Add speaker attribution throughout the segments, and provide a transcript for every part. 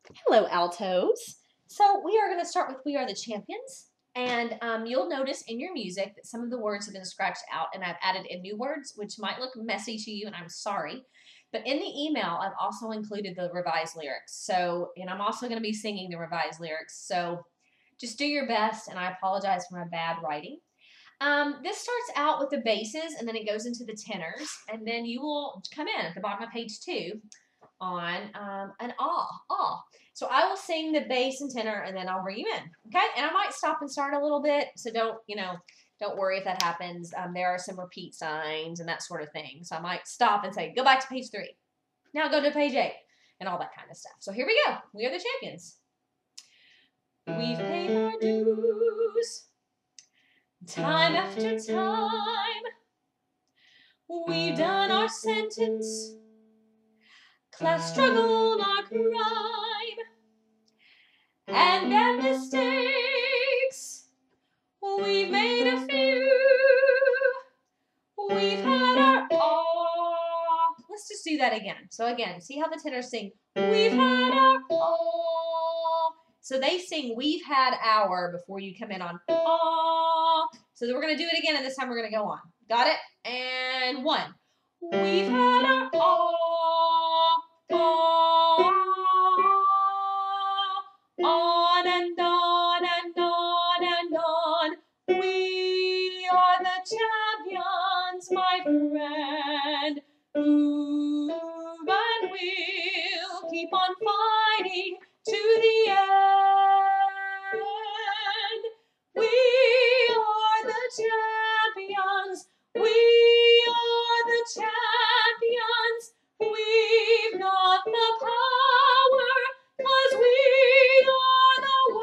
Speaker 1: Hello, altos. So we are going to start with We Are the Champions. And you'll notice in your music that some of the words have been scratched out and I've added in new words, which might look messy to you, and I'm sorry. But in the email, I've also included the revised lyrics. And I'm also going to be singing the revised lyrics. So just do your best, and I apologize for my bad writing. This starts out with the basses, and then it goes into the tenors, and then you will come in at the bottom of page 2 on an ah. So I will sing the bass and tenor, and then I'll bring you in. Okay, and I might stop and start a little bit, so don't worry if that happens. There are some repeat signs and that sort of thing, so I might stop and say, go back to page 3. Now go to page 8, and all that kind of stuff. So here we go. We are the champions. We've paid our dues time after time. We've done our sentence, class struggle, our crime, and their mistakes. We've made a few. We've had our awe. Let's just do that again. So again, see how the tenors sing, we've had our awe. So they sing we've had our before you come in on awe. So then we're going to do it again, and this time we're going to go on. Got it? And 1. We've had our awe, awe. On and on and on and on. We are the champions, my friend. Move and we'll keep on fighting to the end. We are the champions. We are the champions. We've got the power, 'cause we are the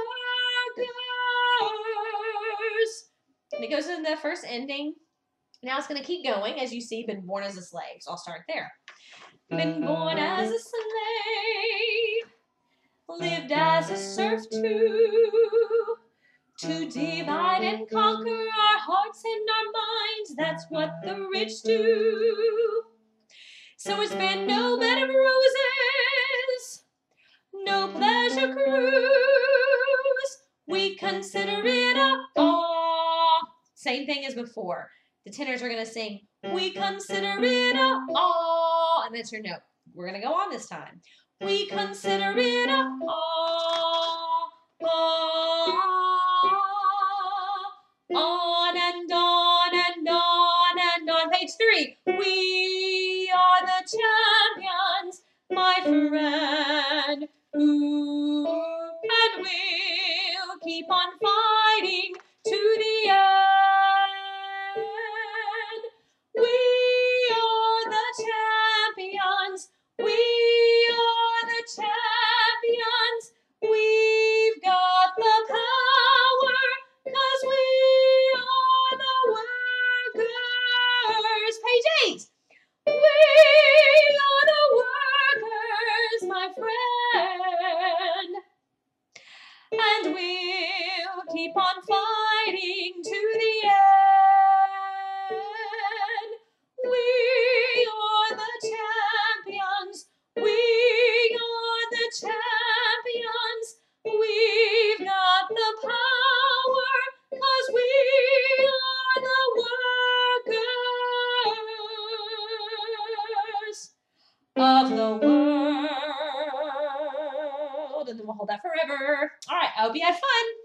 Speaker 1: workers. And it goes in the first ending. Now it's going to keep going. As you see, been born as a slave. So I'll start there. Been born as a slave, lived as a serf too, to divide and conquer our hearts and our minds. That's what the rich do. So it's been no bed of roses, no pleasure cruise. We consider it a awe. Same thing as before. The tenors are going to sing, we consider it a awe. And that's your note. We're going to go on this time. We consider it a awe, awe. On and on and on and on. Page 3. We are the champions, my friend. Ooh, and we'll keep on fighting to the end. We are the champions. We are the champions. We've got the power, 'cause we are the workers. Page 8. We are the workers, my friend, and we'll keep on fighting to the end. We are the champions. We are the champions. We've got the power, 'cause we are the workers of the world. And then we'll hold that forever. All right, I hope you had fun.